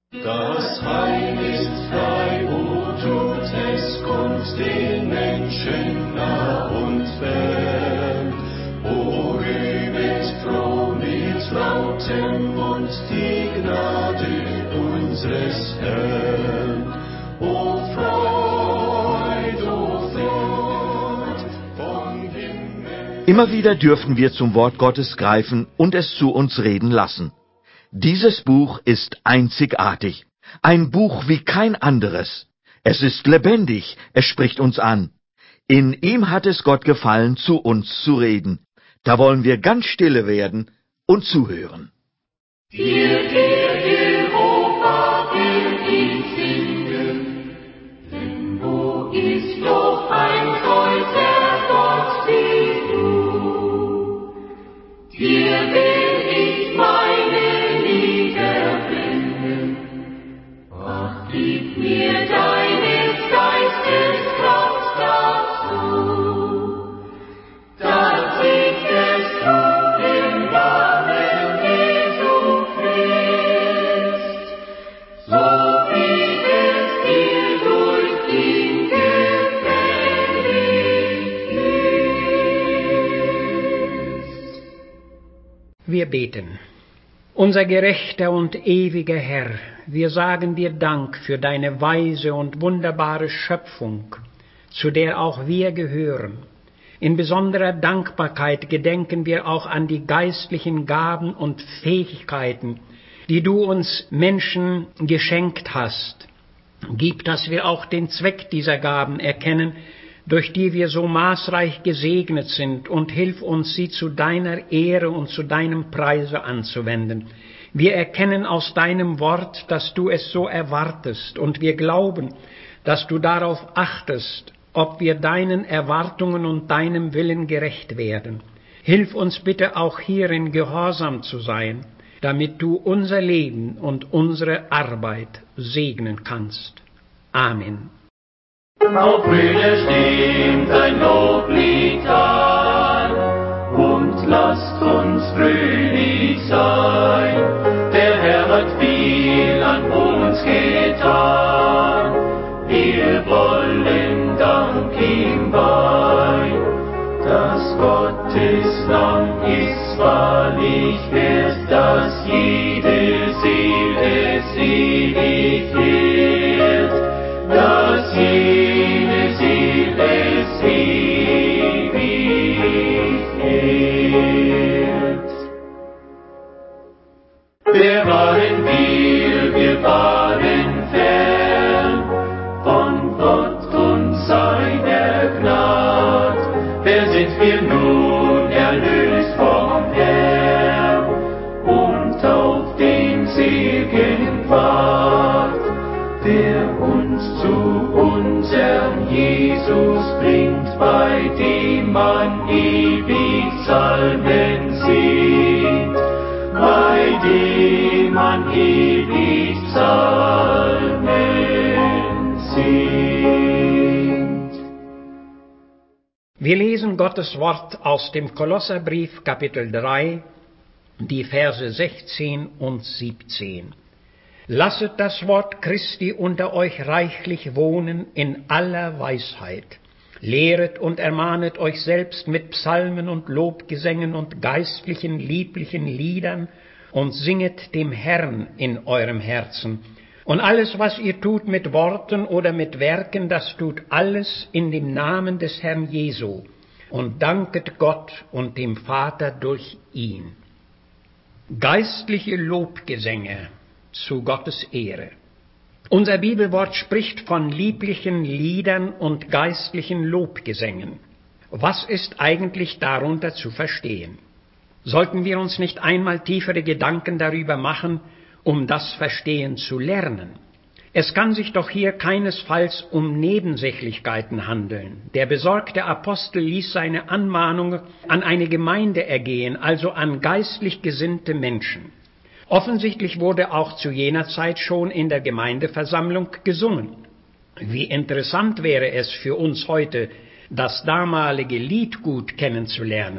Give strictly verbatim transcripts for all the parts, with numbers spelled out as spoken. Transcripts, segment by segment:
Das Heil ist frei, o tut es Kunst den Menschen nah und fern. O rühmet froh mit lautem Mund die Gnade unseres Herrn. O Freud, o Freud vom Himmel. Immer wieder dürfen wir zum Wort Gottes greifen und es zu uns reden lassen. Dieses Buch ist einzigartig, ein Buch wie kein anderes. Es ist lebendig, es spricht uns an. In ihm hat es Gott gefallen, zu uns zu reden. Da wollen wir ganz stille werden und zuhören. Hier der Jehova will ihn singen, denn wo ist doch ein solcher Gott wie du? Hier will ich meine Lieder bringen, ach, gib mir deines Geistes Kraft dazu, dass ich es tu im Namen Jesu Christ, so wie es dir durch ihn gefällig ist. Wir beten. Unser gerechter und ewiger Herr, wir sagen dir Dank für deine weise und wunderbare Schöpfung, zu der auch wir gehören. In besonderer Dankbarkeit gedenken wir auch an die geistlichen Gaben und Fähigkeiten, die du uns Menschen geschenkt hast. Gib, dass wir auch den Zweck dieser Gaben erkennen, durch die wir so maßreich gesegnet sind, und hilf uns, sie zu deiner Ehre und zu deinem Preise anzuwenden. Wir erkennen aus deinem Wort, dass du es so erwartest, und wir glauben, dass du darauf achtest, ob wir deinen Erwartungen und deinem Willen gerecht werden. Hilf uns bitte auch hierin gehorsam zu sein, damit du unser Leben und unsere Arbeit segnen kannst. Amen. Auf Brüder stimmt ein Loblied an und lasst uns fröhlich sein. Der Herr hat viel an uns getan, wir wollen Dank ihm weihen. Das Gottes Lamm ist wahrlich wert, dass jede Seele selig wird, dass jede Seele selig wird. Wer waren wir, wir waren fern von Gott und seiner Gnad. Wer sind wir nun, erlöst vom Herrn und auf den Segenpfad, der uns zu unserem Jesus bringt, bei dem man ewig Psalmen singt, bei dem man ewig Psalmen singt. Wir lesen Gottes Wort aus dem Kolosserbrief Kapitel drei, die Verse sechzehn und siebzehn. Lasset das Wort Christi unter euch reichlich wohnen in aller Weisheit. Lehret und ermahnet euch selbst mit Psalmen und Lobgesängen und geistlichen, lieblichen Liedern und singet dem Herrn in eurem Herzen. Und alles, was ihr tut mit Worten oder mit Werken, das tut alles in dem Namen des Herrn Jesu und danket Gott und dem Vater durch ihn. Geistliche Lobgesänge zu Gottes Ehre. Unser Bibelwort spricht von lieblichen Liedern und geistlichen Lobgesängen. Was ist eigentlich darunter zu verstehen? Sollten wir uns nicht einmal tiefere Gedanken darüber machen, um das Verstehen zu lernen? Es kann sich doch hier keinesfalls um Nebensächlichkeiten handeln. Der besorgte Apostel ließ seine Anmahnung an eine Gemeinde ergehen, also an geistlich gesinnte Menschen. Offensichtlich wurde auch zu jener Zeit schon in der Gemeindeversammlung gesungen. Wie interessant wäre es für uns heute, das damalige Liedgut kennenzulernen.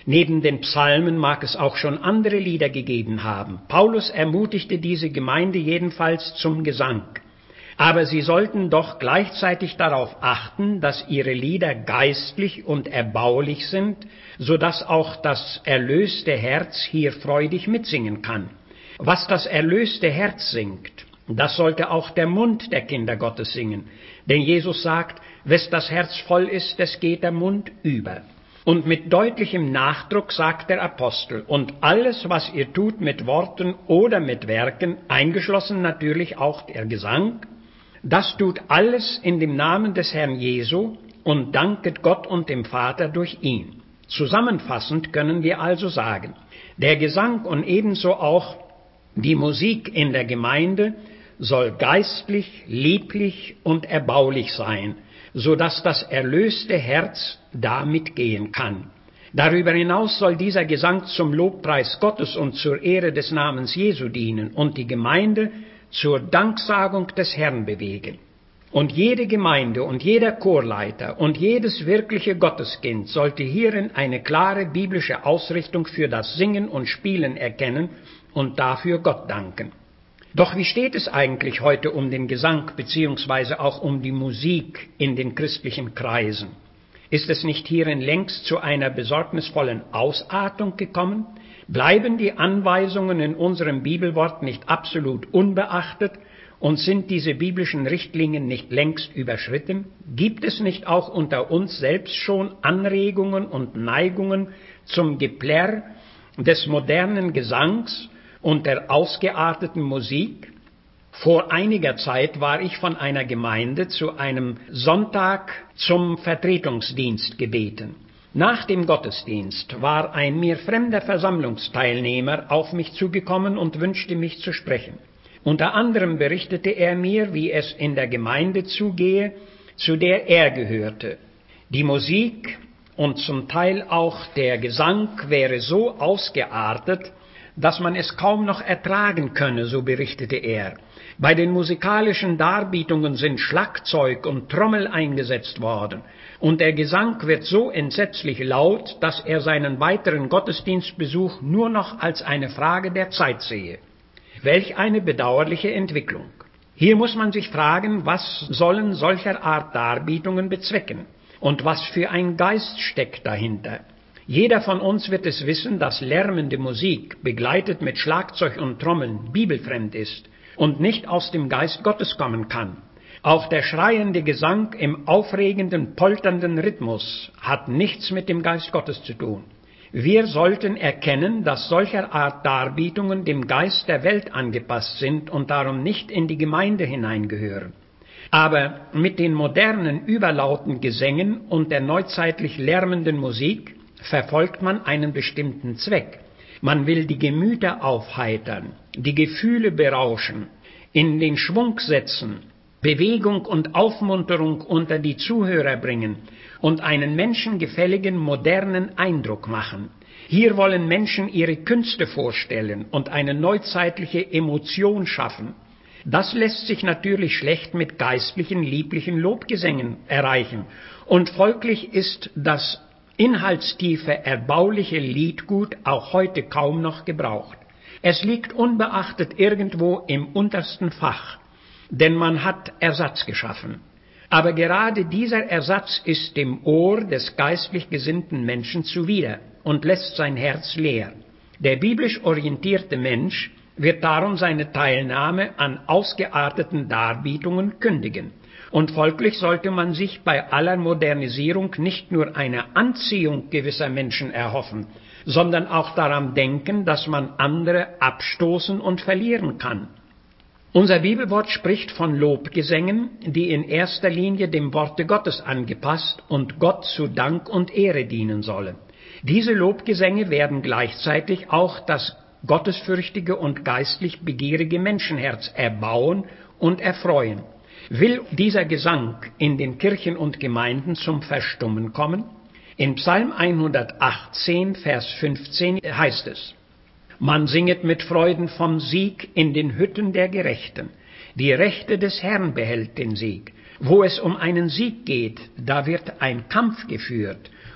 Neben den Psalmen mag es auch schon andere Lieder gegeben haben. Paulus ermutigte diese Gemeinde jedenfalls zum Gesang. Aber sie sollten doch gleichzeitig darauf achten, dass ihre Lieder geistlich und erbaulich sind, so dass auch das erlöste Herz hier freudig mitsingen kann. Was das erlöste Herz singt, das sollte auch der Mund der Kinder Gottes singen. Denn Jesus sagt, wes das Herz voll ist, des geht der Mund über. Und mit deutlichem Nachdruck sagt der Apostel, und alles, was ihr tut mit Worten oder mit Werken, eingeschlossen natürlich auch der Gesang, das tut alles in dem Namen des Herrn Jesu und danket Gott und dem Vater durch ihn. Zusammenfassend können wir also sagen, der Gesang und ebenso auch die Musik in der Gemeinde soll geistlich, lieblich und erbaulich sein, so dass das erlöste Herz damit gehen kann. Darüber hinaus soll dieser Gesang zum Lobpreis Gottes und zur Ehre des Namens Jesu dienen und die Gemeinde zur Danksagung des Herrn bewegen. Und jede Gemeinde und jeder Chorleiter und jedes wirkliche Gotteskind sollte hierin eine klare biblische Ausrichtung für das Singen und Spielen erkennen und dafür Gott danken. Doch wie steht es eigentlich heute um den Gesang beziehungsweise auch um die Musik in den christlichen Kreisen? Ist es nicht hierin längst zu einer besorgnisvollen Ausartung gekommen? Bleiben die Anweisungen in unserem Bibelwort nicht absolut unbeachtet und sind diese biblischen Richtlinien nicht längst überschritten? Gibt es nicht auch unter uns selbst schon Anregungen und Neigungen zum Geplärr des modernen Gesangs und der ausgearteten Musik? Vor einiger Zeit war ich von einer Gemeinde zu einem Sonntag zum Vertretungsdienst gebeten. Nach dem Gottesdienst war ein mir fremder Versammlungsteilnehmer auf mich zugekommen und wünschte mich zu sprechen. Unter anderem berichtete er mir, wie es in der Gemeinde zugehe, zu der er gehörte. Die Musik und zum Teil auch der Gesang wäre so ausgeartet, dass man es kaum noch ertragen könne, so berichtete er. Bei den musikalischen Darbietungen sind Schlagzeug und Trommel eingesetzt worden, und der Gesang wird so entsetzlich laut, dass er seinen weiteren Gottesdienstbesuch nur noch als eine Frage der Zeit sehe. Welch eine bedauerliche Entwicklung. Hier muss man sich fragen, was sollen solcher Art Darbietungen bezwecken und was für ein Geist steckt dahinter. Jeder von uns wird es wissen, dass lärmende Musik, begleitet mit Schlagzeug und Trommeln, bibelfremd ist und nicht aus dem Geist Gottes kommen kann. Auch der schreiende Gesang im aufregenden, polternden Rhythmus hat nichts mit dem Geist Gottes zu tun. Wir sollten erkennen, dass solcher Art Darbietungen dem Geist der Welt angepasst sind und darum nicht in die Gemeinde hineingehören. Aber mit den modernen, überlauten Gesängen und der neuzeitlich lärmenden Musik verfolgt man einen bestimmten Zweck. Man will die Gemüter aufheitern, die Gefühle berauschen, in den Schwung setzen, Bewegung und Aufmunterung unter die Zuhörer bringen und einen menschengefälligen, modernen Eindruck machen. Hier wollen Menschen ihre Künste vorstellen und eine neuzeitliche Emotion schaffen. Das lässt sich natürlich schlecht mit geistlichen, lieblichen Lobgesängen erreichen, und folglich ist das inhaltstiefe, erbauliche Liedgut auch heute kaum noch gebraucht. Es liegt unbeachtet irgendwo im untersten Fach, denn man hat Ersatz geschaffen. Aber gerade dieser Ersatz ist dem Ohr des geistlich gesinnten Menschen zuwider und lässt sein Herz leer. Der biblisch orientierte Mensch wird darum seine Teilnahme an ausgearteten Darbietungen kündigen. Und folglich sollte man sich bei aller Modernisierung nicht nur eine Anziehung gewisser Menschen erhoffen, sondern auch daran denken, dass man andere abstoßen und verlieren kann. Unser Bibelwort spricht von Lobgesängen, die in erster Linie dem Worte Gottes angepasst und Gott zu Dank und Ehre dienen sollen. Diese Lobgesänge werden gleichzeitig auch das gottesfürchtige und geistlich begierige Menschenherz erbauen und erfreuen. Will dieser Gesang in den Kirchen und Gemeinden zum Verstummen kommen? In Psalm hundertachtzehn, Vers fünfzehn heißt es: Man singet mit Freuden vom Sieg in den Hütten der Gerechten. Die Rechte des Herrn behält den Sieg. Wo es um einen Sieg geht, da wird ein Kampf geführt.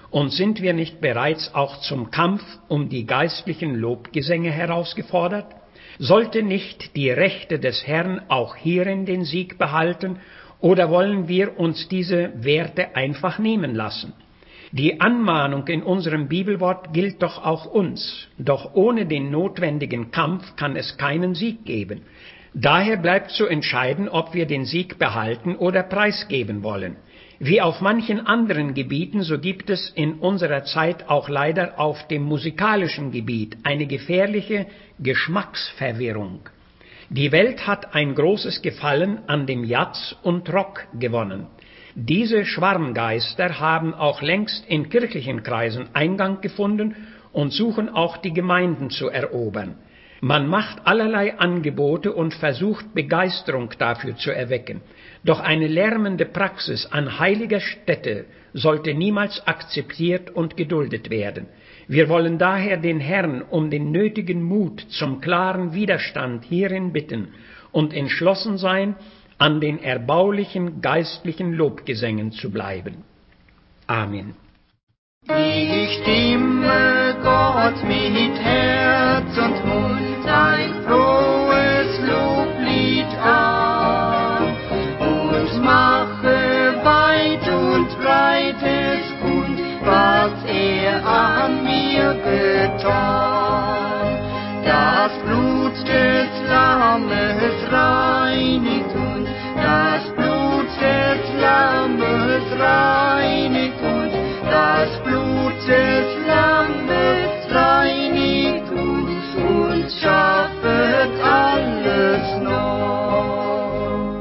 Und sind wir nicht bereits auch zum Kampf um die geistlichen Lobgesänge herausgefordert? Sollte nicht die Rechte des Herrn auch hierin den Sieg behalten, oder wollen wir uns diese Werte einfach nehmen lassen? Die Anmahnung in unserem Bibelwort gilt doch auch uns, doch ohne den notwendigen Kampf kann es keinen Sieg geben. Daher bleibt zu entscheiden, ob wir den Sieg behalten oder preisgeben wollen. Wie auf manchen anderen Gebieten, so gibt es in unserer Zeit auch leider auf dem musikalischen Gebiet eine gefährliche Geschmacksverwirrung. Die Welt hat ein großes Gefallen an dem Jazz und Rock gewonnen. Diese Schwarmgeister haben auch längst in kirchlichen Kreisen Eingang gefunden und suchen auch die Gemeinden zu erobern. Man macht allerlei Angebote und versucht Begeisterung dafür zu erwecken. Doch eine lärmende Praxis an heiliger Stätte sollte niemals akzeptiert und geduldet werden. Wir wollen daher den Herrn um den nötigen Mut zum klaren Widerstand hierin bitten und entschlossen sein, an den erbaulichen geistlichen Lobgesängen zu bleiben. Amen. Ich stimme Gott mit Herz und Mund ein frohes Loblied an und mache weit und breites kund, was er an mir getan. Das Blut des Lammes reinigt uns, das Blut des Lammes reinigt uns, das Blut des Lammes reinigt uns und schaffet alles neu.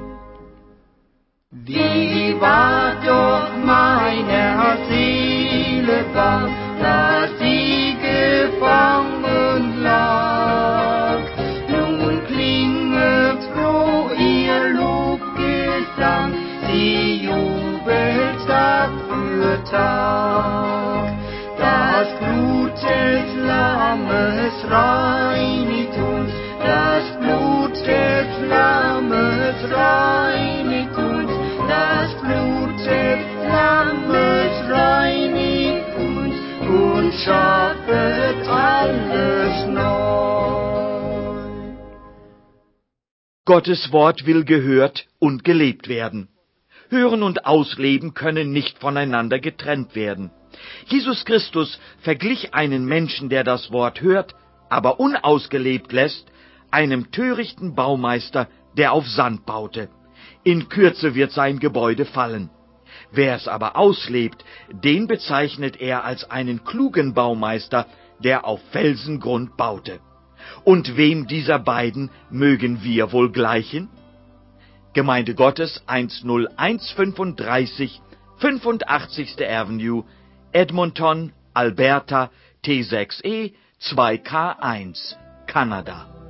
Wie war doch meiner Seele bang, dass sie gefangen lag. Nun klinget froh ihr Lobgesang, sie jubelt Tag für Tag. Das Blut des Lammes reinigt uns, das Blut des Lammes reinigt uns, das Blut des Lammes reinigt uns und schaffet alles neu. Gottes Wort will gehört und gelebt werden. Hören und Ausleben können nicht voneinander getrennt werden. Jesus Christus verglich einen Menschen, der das Wort hört, aber unausgelebt lässt, einem törichten Baumeister, der auf Sand baute. In Kürze wird sein Gebäude fallen. Wer es aber auslebt, den bezeichnet er als einen klugen Baumeister, der auf Felsengrund baute. Und wem dieser beiden mögen wir wohl gleichen? Gemeinde Gottes eins null eins fünfunddreißig, fünfundachtzigste Avenue, Edmonton, Alberta, T sechs E zwei K eins, Kanada.